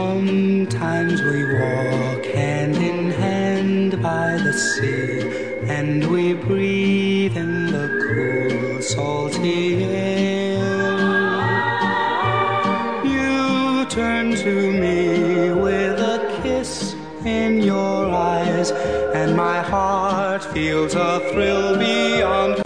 Sometimes we walk hand in hand by the sea, and we breathe in the cool, salty air. You turn to me with a kiss in your eyes, and my heart feels a thrill beyond